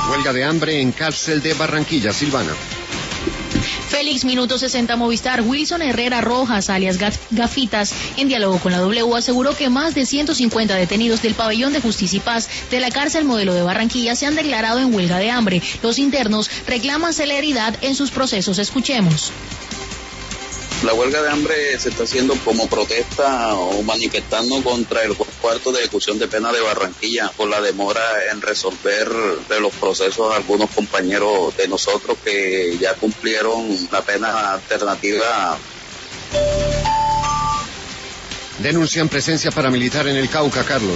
Huelga de hambre en cárcel de Barranquilla, Silvana. Félix, minuto 60 Movistar. Wilson Herrera Rojas, alias Gafitas, en diálogo con la W, aseguró que más de 150 detenidos del Pabellón de Justicia y Paz de la cárcel modelo de Barranquilla se han declarado en huelga de hambre. Los internos reclaman celeridad en sus procesos. Escuchemos. La huelga de hambre se está haciendo como protesta o manifestando contra el cuarto de ejecución de pena de Barranquilla por la demora en resolver de los procesos a algunos compañeros de nosotros que ya cumplieron la pena alternativa. Denuncian presencia paramilitar en el Cauca, Carlos.